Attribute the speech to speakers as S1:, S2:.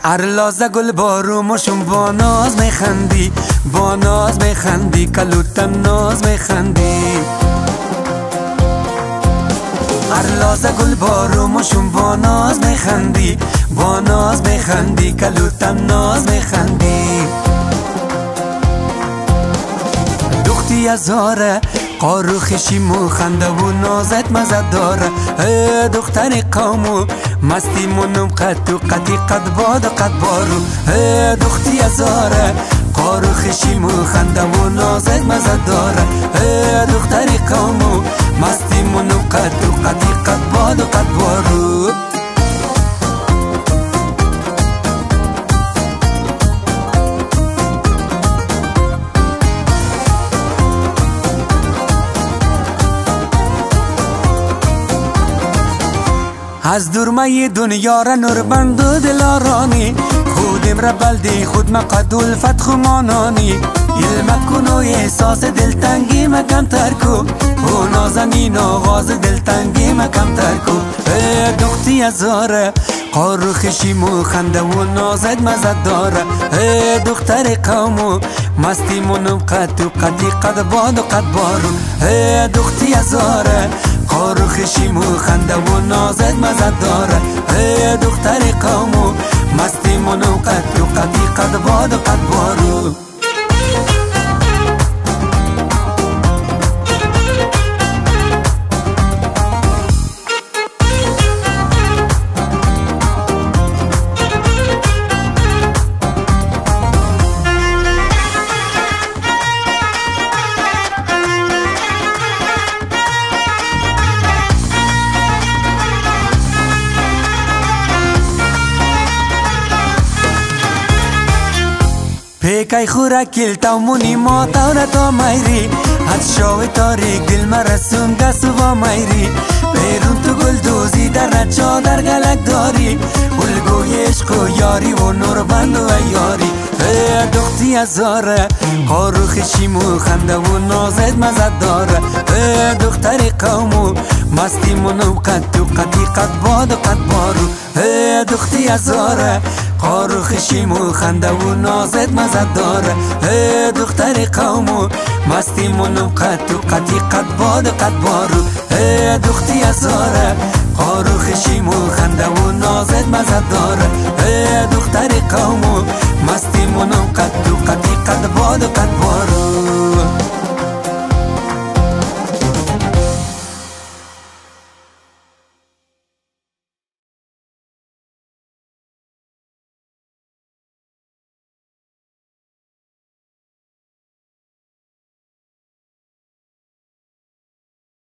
S1: ارلازه گل بارومشون با ناز میخندی، با ناز میخندی، کلوتم ناز میخندی. ارلازه گل بارومشون با ناز میخندی، با ناز میخندی، کلوتم ناز میخندی. دختی ازاره قارو خشیمو خنده و نازت مزه داره. دختر قومو مستی منم قد و قدی قد باد و قد بارو. دختی ازاره قارو خشیمو خنده و نازت مزه داره. دختر قومو مستی منم قد و قدی قد باد و قد بارو. از دورمه دنیا را نوربند و دلارانی، خودم را بلدی خود مقد الفت مانانی. علم کن و احساس دلتنگی مکم تر کو، و نازنین آغاز دلتنگی مکم تر کو. دختی ازاره قارو خشیمو خنده و نازت مزد داره. دختر قومو مستی منم قد و قدی قد باد و قد بارو. دختی ازاره قارو خشیمو خنده و نازت مزد داره. دختر قومو مستی منم قد و قدی قد باد و قد بارو. پیکای خوراکیل تا مونی ما تاوره تا مایری، حد شاوی تاریک دل مرسون گسو با مایری. بیرون تو گل دوزی در نچا در گلک داری، الگوی عشق و یاری و نور بند و یاری. دختی ازاره قارو خشیمو خنده و نازت مزد داره. دختر قومو مستی منو قد و قدی قد باد و قد بارو. دختی ازاره قارو خشیمو خنده و نازت مزد داره. دختر قومو مستی منو قد و قدی قد باد و قد بارو. دختی ازاره قارو خشیمو خنده و نازت مزد داره. دختر قومو مستی منو قد و قدی قد باد و قد بارو.